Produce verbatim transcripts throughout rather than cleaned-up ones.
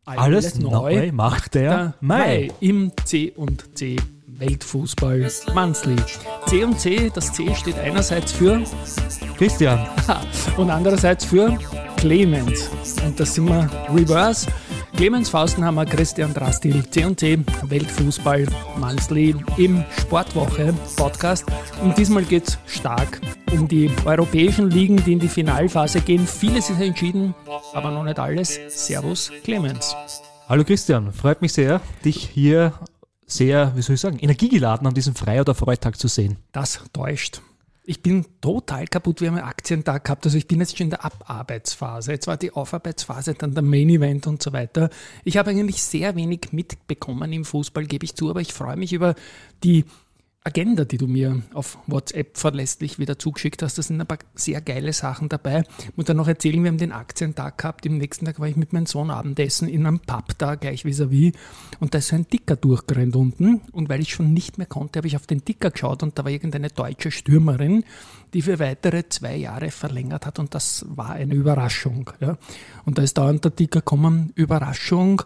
Alles, Alles neu, neu macht der Mai. Mai im C und C Weltfußball Monthly. C und C, das C steht einerseits für Christian und andererseits für Clemens. Und das sind wir reverse. Clemens Faustenhammer, Christian Drastil, C und C Weltfußball Monthly im Sportwoche Podcast. Und diesmal geht es stark um die europäischen Ligen, die in die Finalphase gehen. Vieles ist entschieden, aber noch nicht alles. Servus Clemens. Hallo Christian, freut mich sehr, dich hier sehr, wie soll ich sagen, energiegeladen an diesem Frei- oder Freitag zu sehen. Das täuscht. Ich bin total kaputt. Wir haben einen Aktientag gehabt, also ich bin jetzt schon in der Abarbeitsphase. Jetzt war die Aufarbeitsphase, dann der Main Event und so weiter. Ich habe eigentlich sehr wenig mitbekommen im Fußball, gebe ich zu, aber ich freue mich über die Agenda, die du mir auf WhatsApp verlässlich wieder zugeschickt hast. Da sind ein paar sehr geile Sachen dabei. Ich muss dann noch erzählen, wir haben den Aktientag gehabt. Im nächsten Tag war ich mit meinem Sohn Abendessen in einem Pub da, gleich vis-à-vis. Und da ist so ein Ticker durchgerannt unten. Und weil ich schon nicht mehr konnte, habe ich auf den Ticker geschaut und da war irgendeine deutsche Stürmerin, die für weitere zwei Jahre verlängert hat. Und das war eine Überraschung. Ja. Und da ist dauernd der Ticker gekommen, Überraschung,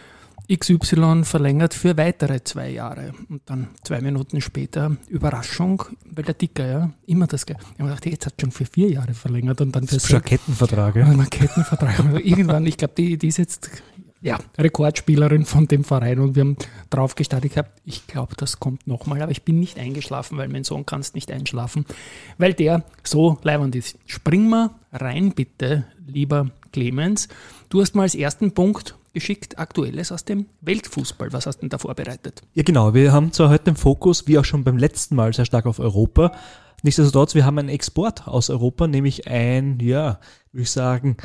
X Y verlängert für weitere zwei Jahre. Und dann zwei Minuten später Überraschung, weil der Ticker ja immer das Gleiche. Ich habe gedacht, jetzt hat schon für vier Jahre verlängert. Und dann für das ist ein Kettenvertrag. Ja. Ein Kettenvertrag. Irgendwann, ich glaube, die, die ist jetzt ja, Rekordspielerin von dem Verein und wir haben drauf gestartet. Ich, hab, ich glaube, das kommt nochmal, aber ich bin nicht eingeschlafen, weil mein Sohn kann nicht einschlafen, weil der so leibend ist. Spring mal rein bitte, lieber Clemens. Du hast mal als ersten Punkt geschickt Aktuelles aus dem Weltfußball. Was hast du denn da vorbereitet? Ja genau, wir haben zwar heute den Fokus, wie auch schon beim letzten Mal, sehr stark auf Europa. Nichtsdestotrotz, wir haben einen Export aus Europa, nämlich ein, ja, würde ich sagen,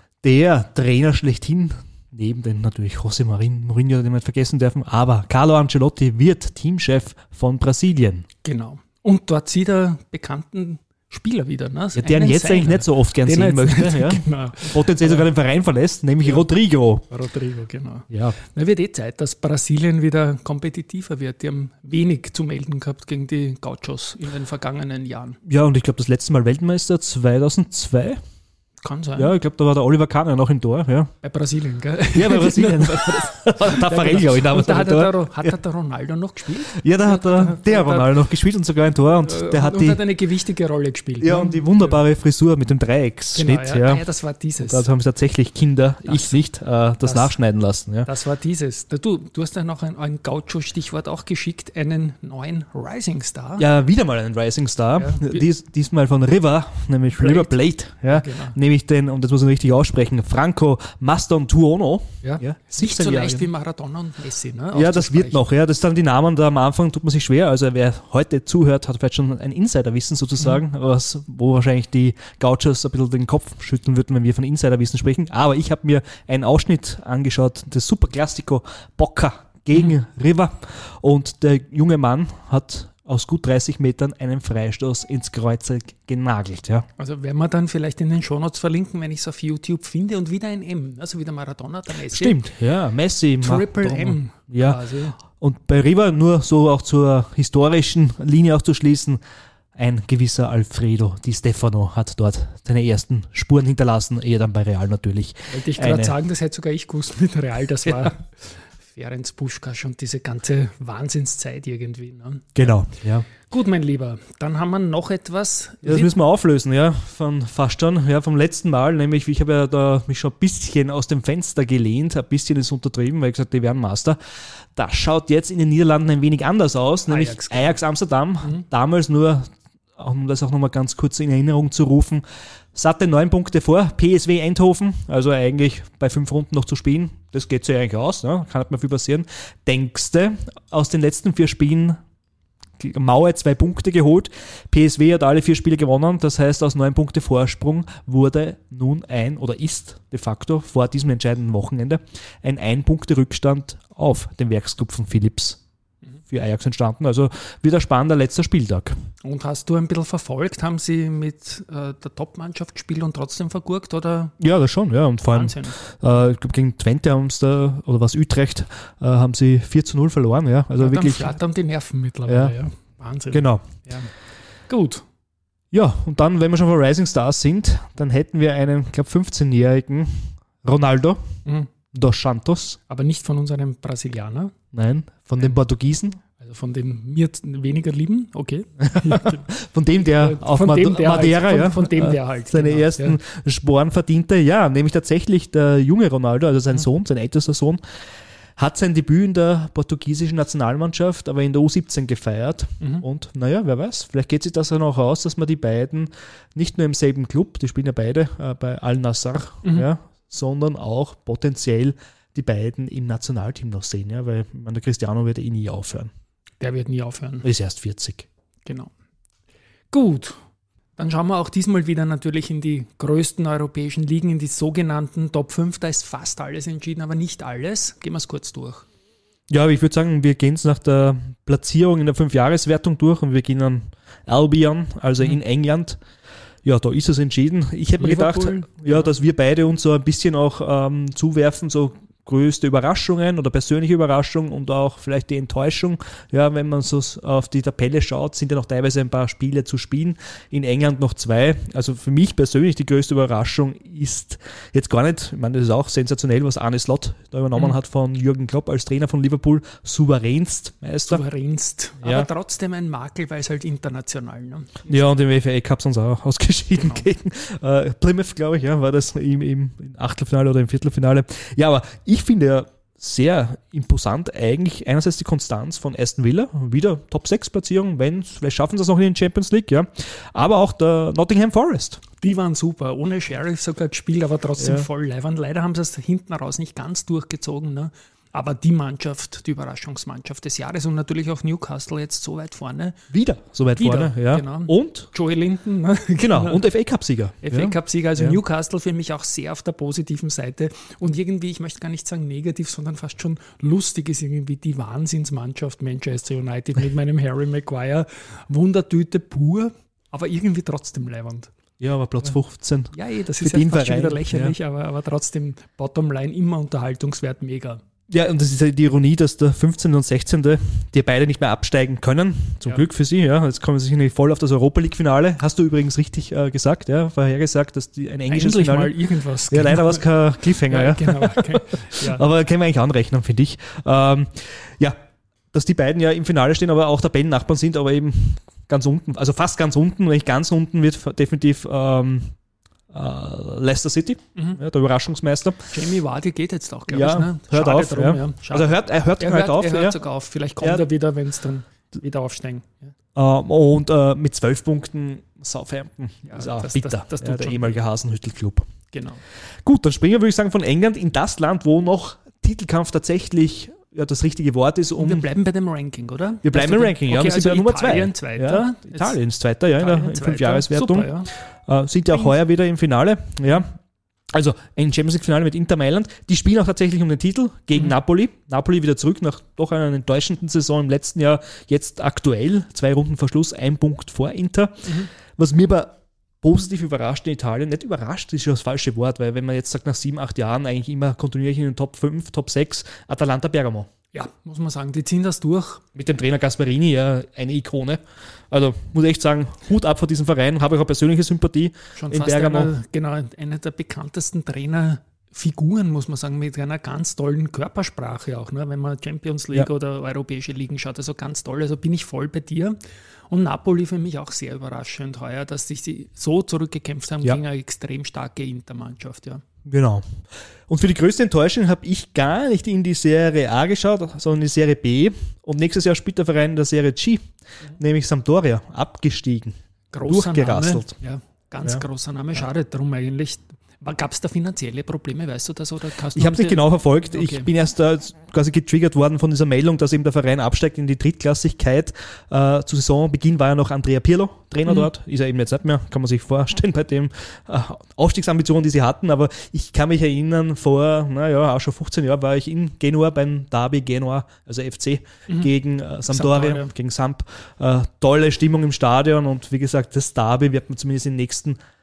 der Trainer schlechthin, neben den natürlich José Mourinho, den wir nicht vergessen dürfen, aber Carlo Ancelotti wird Teamchef von Brasilien. Genau. Und dort sieht er bekannten Spieler wieder. Ne? Ja, den jetzt seiner. eigentlich nicht so oft gern den sehen möchte. Ja. Genau. Potenziell sogar den Verein verlässt, nämlich ja. Rodrigo. Rodrigo, genau. Ja. Na, wird eh Zeit, dass Brasilien wieder kompetitiver wird. Die haben wenig zu melden gehabt gegen die Gauchos in den vergangenen Jahren. Ja, und ich glaube, das letzte Mal Weltmeister zweitausendzwei. Kann sein. Ja, ich glaube, da war der Oliver Kahn ja noch im Tor. Ja. Bei Brasilien, gell? Ja, bei Brasilien. Tafarel, glaube ich, damals. Und da hat, der, der, hat ja. der Ronaldo noch gespielt? Ja, da hat der, der Ronaldo noch gespielt und sogar ein Tor. Und der und hat, und die, hat eine gewichtige Rolle gespielt. Ja, ne? und die wunderbare Frisur mit dem Dreiecksschnitt. Genau, ja. Ja. Ah, ja, das war dieses. Da haben sie tatsächlich Kinder, das, ich nicht, äh, das, das nachschneiden lassen. Ja. Das war dieses. Du, du hast ja noch ein, ein Gaucho-Stichwort auch geschickt, einen neuen Rising Star. Ja, wieder mal einen Rising Star. Ja. Dies, diesmal von River, nämlich Plate. River Plate. Ja. Genau. Nämlich den, und das muss man richtig aussprechen, Franco Mastontuono. Ja. Ja. Nicht so leicht wie Maradona und Messi. Ne, ja, das wird noch. Ja. Das sind die Namen, da am Anfang tut man sich schwer. Also wer heute zuhört, hat vielleicht schon ein Insiderwissen sozusagen, mhm. was, wo wahrscheinlich die Gauchos ein bisschen den Kopf schütteln würden, wenn wir von Insiderwissen sprechen. Aber ich habe mir einen Ausschnitt angeschaut, das Superclásico Boca gegen mhm. River, und der junge Mann hat aus gut dreißig Metern einen Freistoß ins Kreuz genagelt. Ja. Also werden wir dann vielleicht in den Shownotes verlinken, wenn ich es auf YouTube finde, und wieder ein M, also wieder Maradona, der Messi. Stimmt, ja, Messi. Triple Maradona. M. Ja, quasi. Und bei River, nur so auch zur historischen Linie auch zu schließen, ein gewisser Alfredo Di Stefano hat dort seine ersten Spuren hinterlassen, ehe dann bei Real natürlich. Wollte ich gerade sagen, das hätte sogar ich gewusst mit Real, das war... Ja. Ferenc Puskás und diese ganze Wahnsinnszeit irgendwie. Ne? Genau, ja. Gut, mein Lieber, dann haben wir noch etwas. Ja, das müssen wir auflösen, ja, von fast schon, ja, vom letzten Mal, nämlich ich habe ja da mich schon ein bisschen aus dem Fenster gelehnt, ein bisschen ist untertrieben, weil ich gesagt, die werden Master. Das schaut jetzt in den Niederlanden ein wenig anders aus, nämlich Ajax, Ajax Amsterdam, mhm. damals nur, um das auch nochmal ganz kurz in Erinnerung zu rufen, satte neun Punkte vor, P S V Eindhoven, also eigentlich bei fünf Runden noch zu spielen, das geht sich eigentlich aus, ne? Kann nicht mehr viel passieren. Denkste, aus den letzten vier Spielen Mauer zwei Punkte geholt, P S V hat alle vier Spiele gewonnen, das heißt, aus neun Punkte Vorsprung wurde nun ein, oder ist de facto vor diesem entscheidenden Wochenende, ein Ein-Punkte-Rückstand auf den Werksclub von Philips für Ajax entstanden. Also wieder spannender letzter Spieltag. Und hast du ein bisschen verfolgt? Haben sie mit äh, der Top-Mannschaft gespielt und trotzdem vergurkt? Oder? Ja, das schon. Ja. Und vor allem, äh, ich glaube, gegen Twente haben sie da, oder was Utrecht, äh, haben sie vier zu null verloren. Ja. Also ja, wirklich. Dann flattern die Nerven mittlerweile. Ja. Ja. Wahnsinn. Genau. Ja. Gut. Ja, und dann, wenn wir schon von Rising Stars sind, dann hätten wir einen, ich glaube, fünfzehnjährigen Ronaldo. Mhm. Dos Santos. Aber nicht von unserem Brasilianer. Nein, von den Portugiesen. Also von dem mir weniger lieben, okay. Von dem, der auf von dem, der Madeira, halt, ja, von, von dem, der halt seine genau, ersten ja. Sporen verdiente. Ja, nämlich tatsächlich der junge Ronaldo, also sein Sohn, sein ältester Sohn, hat sein Debüt in der portugiesischen Nationalmannschaft, aber in der U siebzehn gefeiert. Mhm. Und naja, wer weiß, vielleicht geht sich das ja noch aus, dass man die beiden nicht nur im selben Club, die spielen ja beide äh, bei Al-Nassr, mhm. ja, sondern auch potenziell die beiden im Nationalteam noch sehen, ja, weil man, der Cristiano wird eh nie aufhören. Der wird nie aufhören. Er ist erst vierzig. Genau. Gut, dann schauen wir auch diesmal wieder natürlich in die größten europäischen Ligen, in die sogenannten Top fünf. Da ist fast alles entschieden, aber nicht alles. Gehen wir es kurz durch. Ja, aber ich würde sagen, wir gehen es nach der Platzierung in der Fünfjahreswertung durch und wir gehen an Albion, also mhm. in England. Ja, da ist es entschieden. Ich hätte mir gedacht, ja, dass wir beide uns so ein bisschen auch ähm, zuwerfen, so größte Überraschungen oder persönliche Überraschung und auch vielleicht die Enttäuschung. Ja, wenn man so auf die Tabelle schaut, sind ja noch teilweise ein paar Spiele zu spielen. In England noch zwei. Also für mich persönlich die größte Überraschung ist jetzt gar nicht, ich meine, das ist auch sensationell, was Arne Slot da übernommen mhm. hat von Jürgen Klopp als Trainer von Liverpool. Souveränst Meister. Souveränst. Ja. Aber trotzdem ein Makel, weil es halt international. Ne? Ja, und im F A Cup sind sie auch ausgeschieden genau. gegen äh, Plymouth, glaube ich, ja, war das im, im Achtelfinale oder im Viertelfinale. Ja, aber ich finde ja sehr imposant eigentlich einerseits die Konstanz von Aston Villa, wieder Top sechs Platzierung, wenn, vielleicht schaffen sie es noch in den Champions League, ja, aber auch der Nottingham Forest. Die waren super, ohne Sheriff sogar gespielt, aber trotzdem ja. voll leibend. Leider haben sie es hinten raus nicht ganz durchgezogen, ne? Aber die Mannschaft, die Überraschungsmannschaft des Jahres und natürlich auch Newcastle jetzt so weit vorne. Wieder so weit Wieder, vorne, ja. Genau. Und? Joey Linton. Ne? Genau, und F A Cup-Sieger. F A Cup-Sieger, also ja. Newcastle für mich auch sehr auf der positiven Seite. Und irgendwie, ich möchte gar nicht sagen negativ, sondern fast schon lustig ist irgendwie die Wahnsinnsmannschaft Manchester United mit meinem Harry Maguire. Wundertüte pur, aber irgendwie trotzdem leibend. Ja, aber Platz fünfzehn. Ja, eh, das ist ja fast schon wieder lächerlich, ja. aber, aber trotzdem Bottomline immer Unterhaltungswert mega. Ja, und das ist ja die Ironie, dass der fünfzehnte und sechzehnte die beide nicht mehr absteigen können. Zum ja. Glück für sie, ja. Jetzt kommen sie sich nicht voll auf das Europa League-Finale. Hast du übrigens richtig äh, gesagt, ja, vorhergesagt, dass die ein englisches Endlich Finale. mal irgendwas. Ja, genau. Leider war es kein Cliffhanger, ja. ja. Genau. Okay. Ja. Aber können wir eigentlich anrechnen, finde ich. Ähm, ja, dass die beiden ja im Finale stehen, aber auch Tabellennachbarn sind, aber eben ganz unten, also fast ganz unten, wenn nicht ganz unten, wird definitiv ähm, Uh, Leicester City, mhm. ja, der Überraschungsmeister. Jamie Vardy geht jetzt auch, glaube ja, ich. Ne? Hört Schade auf. Drum, ja. Ja. Also hört, er hört er halt hört, auf. Er hört ja. sogar auf. Vielleicht kommt ja. er wieder, wenn es dann wieder aufsteigen. Ja. Uh, und uh, mit zwölf Punkten Southampton ja, ist auch das, bitter. Das, das ja, der ehemalige Hasenhüttel-Club. Genau. Gut, dann springen wir, würde ich sagen, von England in das Land, wo noch Titelkampf tatsächlich ja, das richtige Wort ist. Um wir bleiben bei dem Ranking, oder? Wir bleiben im Ranking, okay, ja. Wir sind also bei Nummer zwei. Italien Zweiter. Ja, Italien ist Zweiter, ja, Italien in der Fünfjahreswertung. Super, ja. Uh, sind ja auch heuer wieder im Finale, ja. Also ein Champions League-Finale mit Inter Mailand. Die spielen auch tatsächlich um den Titel gegen mhm. Napoli. Napoli wieder zurück nach doch einer enttäuschenden Saison im letzten Jahr. Jetzt aktuell, zwei Runden vor Schluss, ein Punkt vor Inter. Mhm. Was mir aber positiv überrascht in Italien, nicht überrascht, ist schon das falsche Wort, weil wenn man jetzt sagt, nach sieben, acht Jahren eigentlich immer kontinuierlich in den Top fünf, Top sechs, Atalanta Bergamo. Ja, muss man sagen, die ziehen das durch. Mit dem Trainer Gasparini, ja, eine Ikone. Also muss ich echt sagen, Hut ab vor diesem Verein, habe ich auch persönliche Sympathie Schon in fast Bergamo. Einer, genau, einer der bekanntesten Trainerfiguren, muss man sagen, mit einer ganz tollen Körpersprache auch, ne? Wenn man Champions League ja. oder europäische Ligen schaut, also ganz toll, also bin ich voll bei dir. Und Napoli für mich auch sehr überraschend heuer, dass sich sie so zurückgekämpft haben ja. gegen eine extrem starke Intermannschaft, ja. Genau. Und für die größte Enttäuschung habe ich gar nicht in die Serie A geschaut, sondern in die Serie B. Und nächstes Jahr spielt der Verein in der Serie G, mhm. nämlich Sampdoria, abgestiegen, großer durchgerasselt. Name, ja, ganz ja. großer Name, schade darum eigentlich. Gab es da finanzielle Probleme, weißt du das? Oder ich habe es nicht genau verfolgt. Okay. Ich bin erst da quasi getriggert worden von dieser Meldung, dass eben der Verein absteigt in die Drittklassigkeit. Äh, zu Saisonbeginn war ja noch Andrea Pirlo Trainer mhm. dort. Ist er eben jetzt nicht mehr, kann man sich vorstellen, bei den äh, Aufstiegsambitionen, die sie hatten. Aber ich kann mich erinnern, vor, naja, auch schon fünfzehn Jahren war ich in Genua beim Derby Genua, also F C, mhm. gegen äh, Sampdoria, Sampdoria, gegen Samp. Äh, tolle Stimmung im Stadion und wie gesagt, das Derby wird man zumindest in den nächsten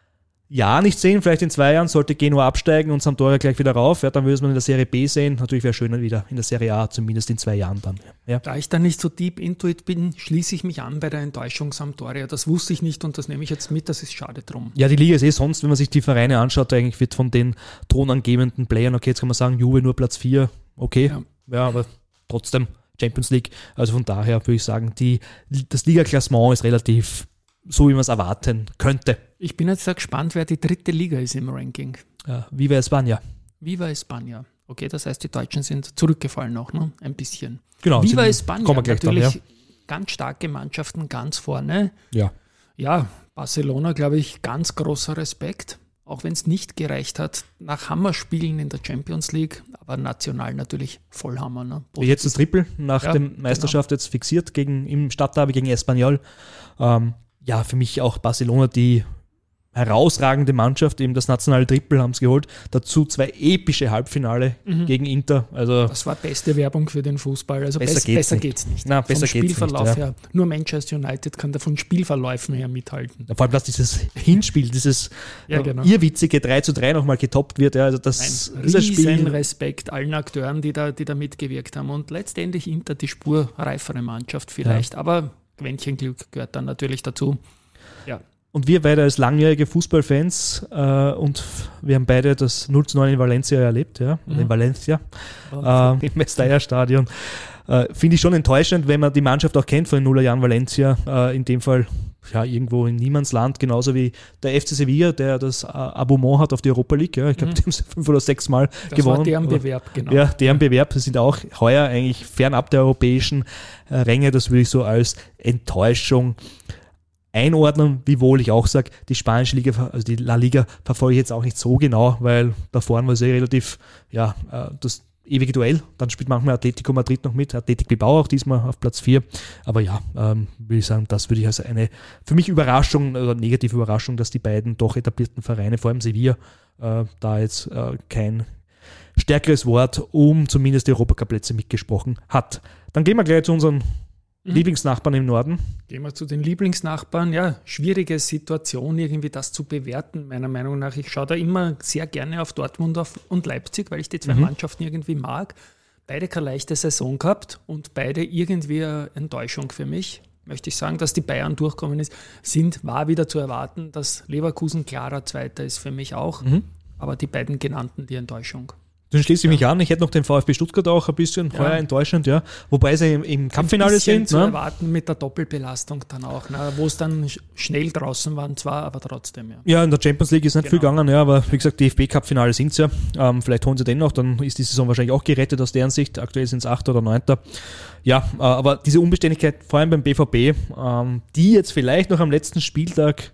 Jahr nicht sehen, vielleicht in zwei Jahren sollte Genua absteigen und Sampdoria gleich wieder rauf, ja, dann würde man in der Serie B sehen. Natürlich wäre es schöner wieder in der Serie A, zumindest in zwei Jahren dann. Ja. Da ich da nicht so deep into it bin, schließe ich mich an bei der Enttäuschung Sampdoria. Das wusste ich nicht und das nehme ich jetzt mit, das ist schade drum. Ja, die Liga ist eh sonst, wenn man sich die Vereine anschaut, eigentlich wird von den tonangebenden Playern, okay, jetzt kann man sagen, Juve nur Platz vier, okay, ja, ja aber trotzdem Champions League, also von daher würde ich sagen, die, das Liga-Klassement ist relativ so, wie man es erwarten könnte. Ich bin jetzt sehr gespannt, wer die dritte Liga ist im Ranking. Ja, Viva España. Viva España. Okay, das heißt, die Deutschen sind zurückgefallen noch, ne? Ein bisschen. Genau. Viva España, kommen wir gleich natürlich dann, ja. Ganz starke Mannschaften ganz vorne. Ja. Ja, Barcelona, glaube ich, ganz großer Respekt. Auch wenn es nicht gereicht hat, nach Hammerspielen in der Champions League, aber national natürlich Vollhammer. Ne? Jetzt das Triple nach ja, der Meisterschaft genau. Jetzt fixiert gegen, im Stadtderby gegen Espanyol. Ähm, ja, für mich auch Barcelona die herausragende Mannschaft, eben das nationale Triple haben sie geholt. Dazu zwei epische Halbfinale mhm. gegen Inter. Also das war beste Werbung für den Fußball. Also besser, best, geht's, besser nicht. geht's nicht. Nein, besser Vom geht's Spielverlauf nicht, ja. her. Nur Manchester United kann da von Spielverläufen her mithalten. Ja, vor allem, dass dieses Hinspiel, dieses ja, genau. irrwitzige drei zu drei nochmal getoppt wird. Ja, also das Ein ist ein Spiel. Riesen Respekt allen Akteuren, die da, die da mitgewirkt haben. Und letztendlich Inter die spurreifere Mannschaft vielleicht. Ja. Aber Quäntchen Glück gehört dann natürlich dazu. Ja. Und wir beide als langjährige Fußballfans äh, und wir haben beide das null zu neun in Valencia erlebt, ja, mhm. in Valencia, äh, im Mestalla-Stadion. Äh, Finde ich schon enttäuschend, wenn man die Mannschaft auch kennt von den Nullerjahren Valencia, äh, in dem Fall ja irgendwo in Niemandsland, genauso wie der F C Sevilla, der das äh, Abonnement hat auf die Europa League. Ja. Ich glaube, mhm. die haben sie fünf oder sechs Mal das gewonnen. Das war deren Bewerb, genau. Ja, deren Bewerb. Sie sind auch heuer eigentlich fernab der europäischen äh, Ränge. Das würde ich so als Enttäuschung einordnen, wiewohl ich auch sage, die spanische Liga, also die La Liga verfolge ich jetzt auch nicht so genau, weil da vorne war es eh relativ, ja, das ewige Duell. Dann spielt manchmal Atletico Madrid noch mit, Athletic Bilbao auch diesmal auf Platz vier. Aber ja, ähm, würde ich sagen, das würde ich als eine für mich Überraschung oder negative Überraschung, dass die beiden doch etablierten Vereine, vor allem Sevilla, äh, da jetzt äh, kein stärkeres Wort um zumindest die Europacup-Plätze mitgesprochen hat. Dann gehen wir gleich zu unseren Mhm. Lieblingsnachbarn im Norden. Gehen wir zu den Lieblingsnachbarn. Ja, schwierige Situation, irgendwie das zu bewerten, meiner Meinung nach. Ich schaue da immer sehr gerne auf Dortmund und Leipzig, weil ich die zwei mhm. Mannschaften irgendwie mag. Beide keine leichte Saison gehabt und beide irgendwie eine Enttäuschung für mich. Möchte ich sagen, dass die Bayern durchkommen ist, sind, war wieder zu erwarten, dass Leverkusen klarer Zweiter ist für mich auch. Mhm. Aber die beiden genannten die Enttäuschung. Dann schließe ich mich ja. an. Ich hätte noch den VfB Stuttgart auch ein bisschen heuer ja. enttäuschend, ja. Wobei sie im, im Kampffinale sind. Zu ne? erwarten mit der Doppelbelastung dann auch, ne? Wo es dann schnell draußen waren zwar, aber trotzdem, ja. Ja, in der Champions League ist nicht genau. viel gegangen, ja, aber wie gesagt, D F B-Cup-Finale sind es ja. Ähm, vielleicht holen sie den noch, dann ist die Saison wahrscheinlich auch gerettet aus deren Sicht. Aktuell sind es achter oder neunter. Ja, äh, aber diese Unbeständigkeit, vor allem beim B V B, ähm, die jetzt vielleicht noch am letzten Spieltag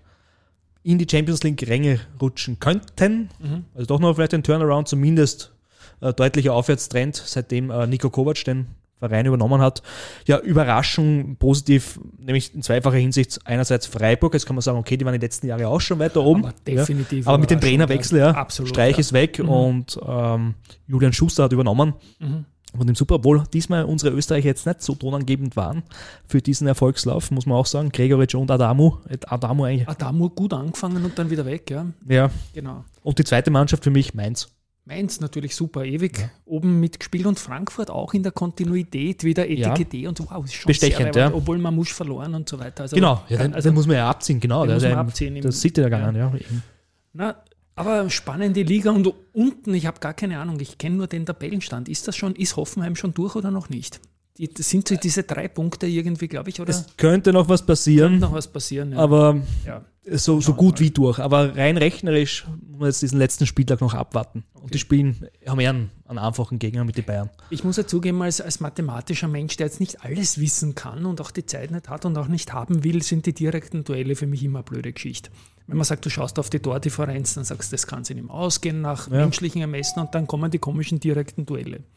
in die Champions League-Ränge rutschen könnten. Mhm. Also doch noch vielleicht ein Turnaround, zumindest Äh, deutlicher Aufwärtstrend, seitdem äh, Niko Kovac den Verein übernommen hat. Ja, Überraschung, positiv, nämlich in zweifacher Hinsicht. Einerseits Freiburg, jetzt kann man sagen, okay, die waren die letzten Jahre auch schon weiter oben. Aber definitiv. Ja. Aber mit dem Trainerwechsel, ja, absolut, Streich ja. ist weg mhm. und ähm, Julian Schuster hat übernommen. Mhm. Und im Super Bowl diesmal unsere Österreicher jetzt nicht so tonangebend waren für diesen Erfolgslauf, muss man auch sagen. Gregoritsch und Adamu. Adamu eigentlich. Adamu gut angefangen und dann wieder weg, ja. Ja. Genau. Und die zweite Mannschaft für mich, Mainz. Mainz natürlich super, ewig ja. oben mitgespielt und Frankfurt auch in der Kontinuität wieder Etikette ja. und wow, ist schon bestechend, sehr, ja. obwohl man muss verloren und so weiter. Also, genau, ja, den, also, den muss man ja abziehen, genau. Den muss man der, abziehen. Das sieht ja gegangen, ja. ja. Na, aber spannende Liga und unten, ich habe gar keine Ahnung, ich kenne nur den Tabellenstand. Ist das schon, ist Hoffenheim schon durch oder noch nicht? Die, das sind so diese drei Punkte irgendwie, glaube ich, oder? Es könnte noch was passieren. Könnte noch was passieren, ja. Aber ja. so, so gut wie durch. Aber rein rechnerisch muss man jetzt diesen letzten Spieltag noch abwarten. Und okay. die spielen, haben eher einen, einen einfachen Gegner mit den Bayern. Ich muss ja zugeben, als, als mathematischer Mensch, der jetzt nicht alles wissen kann und auch die Zeit nicht hat und auch nicht haben will, sind die direkten Duelle für mich immer eine blöde Geschichte. Wenn man sagt, du schaust auf die Tordifferenz, dann sagst du, das kann sich nicht mehr ausgehen nach ja. menschlichen Ermessen und dann kommen die komischen direkten Duelle.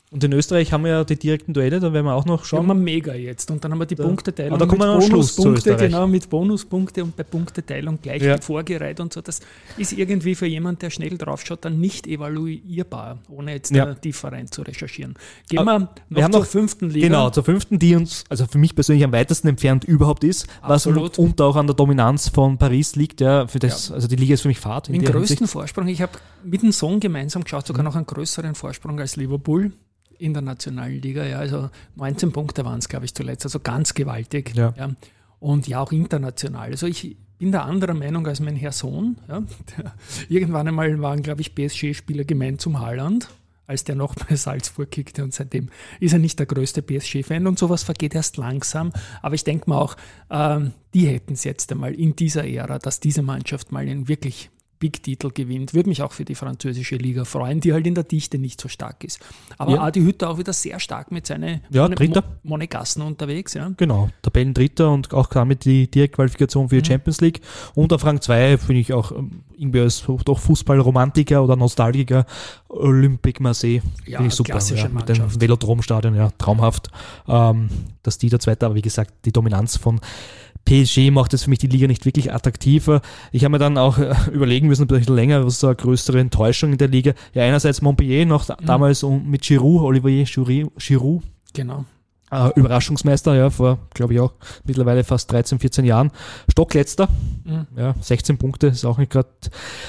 Und in Österreich haben wir ja die direkten Duelle, da werden wir auch noch schauen. Da haben wir mega jetzt. Und dann haben wir die da, Punkteteilung da kommen mit wir noch Bonuspunkte, genau, mit Bonuspunkte und bei Punkteteilung gleich ja. vorgereiht und so. Das ist irgendwie für jemanden, der schnell draufschaut, dann nicht evaluierbar, ohne jetzt ja. da tiefer rein zu recherchieren. Gehen wir noch wir haben zur noch, fünften Liga. Genau, zur fünften, die uns, also für mich persönlich am weitesten entfernt überhaupt ist, Absolut. was und auch an der Dominanz von Paris liegt. Ja, für das, ja. Also die Liga ist für mich Fahrt. Den größten Hinsicht. Vorsprung, ich habe mit dem Sohn gemeinsam geschaut, sogar noch einen größeren Vorsprung als Liverpool. In der Nationalliga, ja, also neunzehn Punkte waren es, glaube ich, zuletzt, also ganz gewaltig. Ja. Ja. Und ja, auch international. Also ich bin der anderer Meinung als mein Herr Sohn. Ja. Irgendwann einmal waren, glaube ich, P S G-Spieler gemein zum Haaland, als der noch bei Salzburg kickte und seitdem ist er nicht der größte P S G-Fan und sowas vergeht erst langsam. Aber ich denke mal auch, ähm, die hätten es jetzt einmal in dieser Ära, dass diese Mannschaft mal einen wirklich Big-Titel gewinnt. Würde mich auch für die französische Liga freuen, die halt in der Dichte nicht so stark ist. Aber ja. Adi Hütter auch wieder sehr stark mit seinen ja, Mo- Monegassen unterwegs. Ja. Genau, Tabellendritter und auch damit die Direktqualifikation für die mhm. Champions League. Und auf Rang zwei finde ich auch irgendwie als doch Fußballromantiker oder Nostalgiker Olympique Marseille. Ja, finde ich super. Klassische ja, mit Mannschaft. dem Velodromstadion, ja, traumhaft. Ähm, dass die der Zweite, aber wie gesagt, die Dominanz von P S G macht es für mich die Liga nicht wirklich attraktiver. Ich habe mir dann auch äh, überlegen müssen, ein bisschen länger, was ist eine größere Enttäuschung in der Liga. Ja, einerseits Montpellier noch mhm. damals mit Giroud, Olivier Giroud. Genau. Äh, Überraschungsmeister, ja, vor, glaube ich auch, mittlerweile fast dreizehn, vierzehn Jahren. Stockletzter, mhm. ja, sechzehn Punkte, ist auch nicht gerade,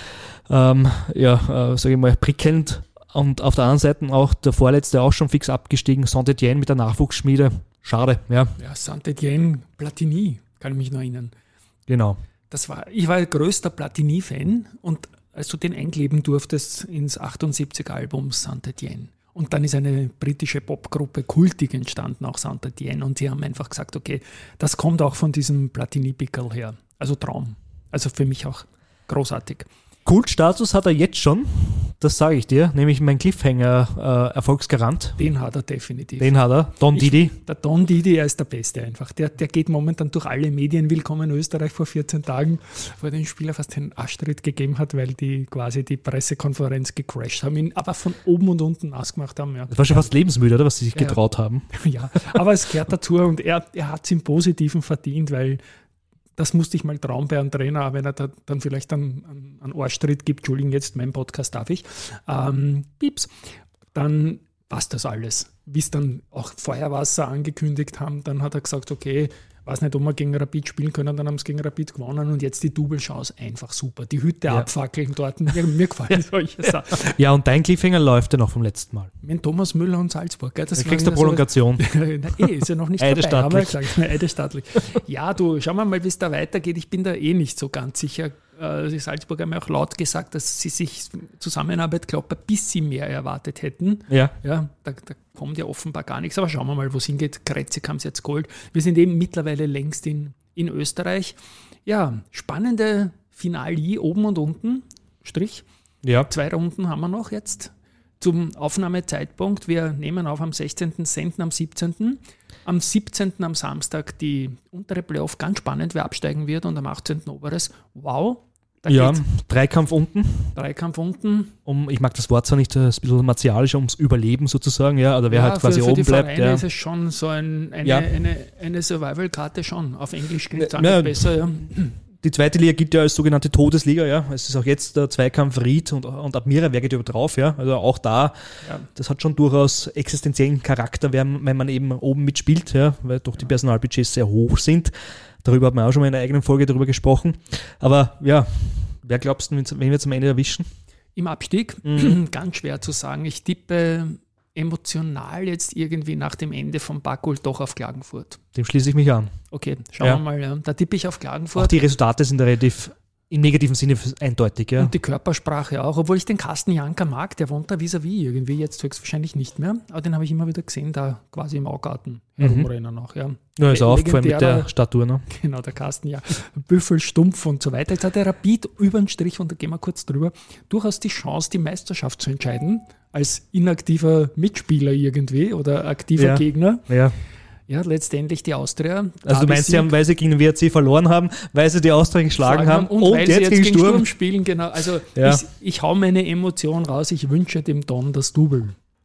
ähm, ja, äh, sage ich mal, prickelnd. Und auf der anderen Seite auch der Vorletzte auch schon fix abgestiegen, Saint-Étienne mit der Nachwuchsschmiede. Schade, ja. Ja, Saint-Étienne, Platini. Kann ich mich noch erinnern. Genau. Das war, ich war größter Platini-Fan und als du den einkleben durftest ins achtundsiebzig-Album Saint-Étienne. Und dann ist eine britische Popgruppe kultig entstanden, auch Saint-Étienne. Und sie haben einfach gesagt, okay, das kommt auch von diesem Platini-Pickel her. Also Traum. Also für mich auch großartig. Kultstatus hat er jetzt schon, das sage ich dir, nämlich mein Cliffhanger-Erfolgsgarant. Äh, Den hat er definitiv. Den hat er, Don ich, Didi. Der Don Didi, er ist der Beste einfach. Der, der geht momentan durch alle Medien. Willkommen in Österreich vor vierzehn Tagen, wo er den Spieler fast einen Arschtritt gegeben hat, weil die quasi die Pressekonferenz gecrashed haben, ihn aber von oben und unten nass gemacht haben. Ja. Das war schon fast lebensmüde, oder, was sie sich ja. getraut haben. Ja, aber es gehört dazu und er, er hat es im Positiven verdient, weil das musste ich mal trauen bei einem Trainer, wenn er da dann vielleicht einen, einen Arschtritt gibt, Entschuldigung, jetzt mein Podcast darf ich, ähm, Pieps, dann passt das alles. Wie es dann auch Feuerwasser angekündigt haben, dann hat er gesagt, okay, weiß nicht, ob wir gegen Rapid spielen können, dann haben sie gegen Rapid gewonnen und jetzt die Double-Chance, einfach super. Die Hütte ja. abfackeln dort, mir, mir gefallen solche Sachen. Ja, und dein Cliffhanger läuft ja noch vom letzten Mal. Mit Thomas Müller und Salzburg. Gell? Das du kriegst eine Prolongation. So, eh, ist ja noch nicht Eide dabei, staatlich. Gesagt, Eide staatlich. Ja, du, schauen wir mal, wie es da weitergeht. Ich bin da eh nicht so ganz sicher. Die Salzburger haben ja auch laut gesagt, dass sie sich Zusammenarbeit, glaube ich, ein bisschen mehr erwartet hätten. Ja. Ja, da, da kommt ja offenbar gar nichts. Aber schauen wir mal, wo es hingeht. Kretzig haben sie jetzt geholt. Wir sind eben mittlerweile längst in, in Österreich. Ja, spannende Finalie oben und unten. Strich. Ja. Zwei Runden haben wir noch jetzt zum Aufnahmezeitpunkt. Wir nehmen auf am sechzehnten, senden am siebzehnten Am siebzehnten am Samstag die untere Playoff, ganz spannend, wer absteigen wird, und am achtzehnten oberes. Wow. Da ja, geht's. Dreikampf unten. Dreikampf unten. Um, ich mag das Wort zwar nicht, das ist ein bisschen martialisch, ums Überleben sozusagen, ja, oder wer ja, halt quasi für, für oben die bleibt. Vereine Ja. ist es schon so ein, eine, Ja. eine, eine Survival-Karte schon. Auf Englisch klingt es Ja, besser. Ja. Die zweite Liga gilt ja als sogenannte Todesliga, ja. Es ist auch jetzt der Zweikampf Ried und, und Admira, wer geht über drauf, ja. Also auch da, Ja. das hat schon durchaus existenziellen Charakter, wenn, wenn man eben oben mitspielt, ja, weil doch die Personalbudgets sehr hoch sind. Darüber hat man auch schon mal in einer eigenen Folge darüber gesprochen. Aber ja, wer glaubst du, wenn wir zum Ende erwischen? Im Abstieg, Mhm. ganz schwer zu sagen. Ich tippe emotional jetzt irgendwie nach dem Ende von Bakul doch auf Klagenfurt. Dem schließe ich mich an. Okay, schauen Ja. wir mal. Ja. Da tippe ich auf Auch Klagenfurt. die Resultate sind relativ im negativen Sinne eindeutig, ja. Und die Körpersprache auch, obwohl ich den Carsten Janker mag, der wohnt da vis-à-vis irgendwie, jetzt höchstwahrscheinlich nicht mehr, aber den habe ich immer wieder gesehen, da quasi im Augarten herumrennen noch. Ja, Ja, ist Le- auch aufgefallen mit legendärer- der Statur, ne? Genau, der Carsten, ja. Büffel, Stumpf und so weiter. Jetzt hat der Rapid über den Strich, und da gehen wir kurz drüber, durchaus die Chance, die Meisterschaft zu entscheiden, als inaktiver Mitspieler irgendwie oder aktiver Ja. Gegner. Ja. Ja, letztendlich die Austria. Also du meinst, sie haben, weil sie gegen den W R C verloren haben, weil sie die Austria geschlagen haben und, und weil sie jetzt jetzt gegen gegen Sturm. Sturm spielen, genau. Also Ja. ich, ich hau meine Emotion raus, ich wünsche dem Don das Double.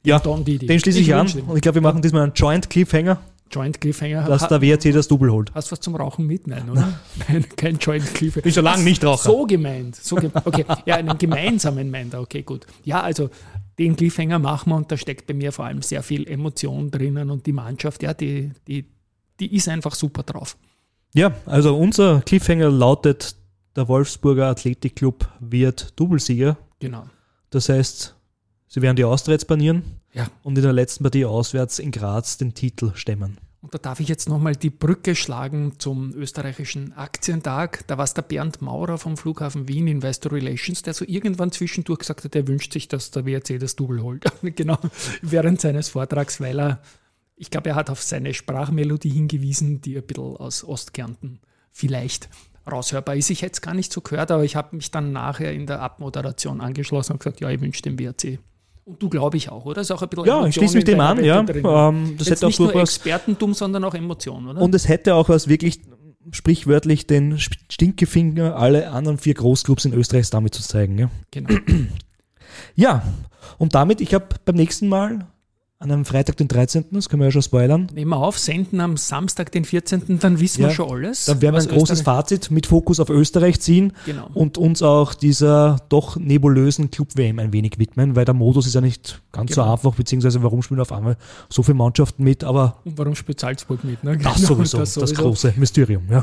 Ja, Don Didi. den schließe ich, ich an. Ihm. Und ich glaube, wir machen diesmal einen Joint Cliffhanger. Joint Cliffhanger. Dass ha- der W R C das Double holt. Hast du was zum Rauchen mit? Nein, oder? Nein, kein Joint Cliffhanger. Bin schon lange nicht Raucher. So gemeint. So geme- okay, ja, einen gemeinsamen meint er. Okay, gut. Ja, also den Cliffhanger machen wir und da steckt bei mir vor allem sehr viel Emotion drinnen und die Mannschaft, ja, die, die, die ist einfach super drauf. Ja, also unser Cliffhanger lautet, der Wolfsburger Athletikclub wird Doublesieger. Genau. Das heißt, sie werden die Austria jetzt banieren Ja. und in der letzten Partie auswärts in Graz den Titel stemmen. Und da darf ich jetzt nochmal die Brücke schlagen zum österreichischen Aktientag. Da war es der Bernd Maurer vom Flughafen Wien Investor Relations, der so irgendwann zwischendurch gesagt hat, er wünscht sich, dass der W R C das Double holt. Genau, während seines Vortrags, weil er, ich glaube, er hat auf seine Sprachmelodie hingewiesen, die ein bisschen aus Ostkärnten vielleicht raushörbar ist. Ich hätte es gar nicht so gehört, aber ich habe mich dann nachher in der Abmoderation angeschlossen und gesagt, ja, ich wünsche dem W R C. Und du, glaube ich, auch, oder? Ist auch ein bisschen Ja, Emotion ich schließe mich in dem deiner an, Wette ja. drin. Ähm, das Jetzt hätte auch nicht nur durchaus, Expertentum, sondern auch Emotion, oder? und es hätte auch was wirklich sprichwörtlich den Stinkefinger alle anderen vier Großclubs in Österreich damit zu zeigen. Ja, Genau. ja. Und damit, ich habe beim nächsten Mal an einem Freitag, den dreizehnten, das können wir ja schon spoilern, Nehmen wir auf, senden am Samstag, den vierzehnten, dann wissen Ja, wir schon alles. dann werden wir was ein großes Österreich- Fazit mit Fokus auf Österreich ziehen Genau. und uns auch dieser doch nebulösen Club-W M ein wenig widmen, weil der Modus ist ja nicht ganz so Genau. einfach, beziehungsweise warum spielen auf einmal so viele Mannschaften mit, aber Und warum spielt Salzburg mit? Ne? das Genau, sowieso, das, große Mysterium. Ja.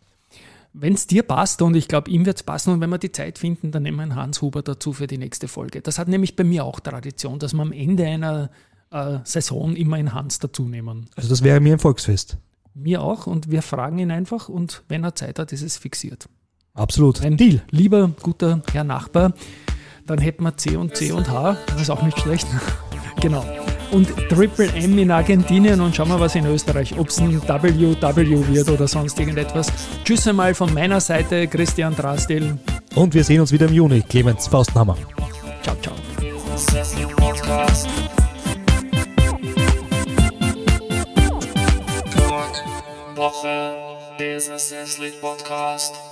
Wenn es dir passt, und ich glaube, ihm wird es passen, und wenn wir die Zeit finden, dann nehmen wir einen Hans Huber dazu für die nächste Folge. Das hat nämlich bei mir auch Tradition, dass wir am Ende einer äh, Saison immer einen Hans dazu nehmen. Also das wäre mir ein Volksfest. Mir auch, und wir fragen ihn einfach, und wenn er Zeit hat, ist es fixiert. Absolut. Ein Deal. Lieber, guter Herr Nachbar, dann hätten wir C und C und H, das ist auch nicht schlecht. Genau. Und Triple M in Argentinien, und schauen wir, was in Österreich, ob es ein W W wird oder sonst irgendetwas. Tschüss einmal von meiner Seite, Christian Drastil. Und wir sehen uns wieder im Juni. Clemens Fausthammer. Ciao, ciao. Woche, dieser Senslich Podcast.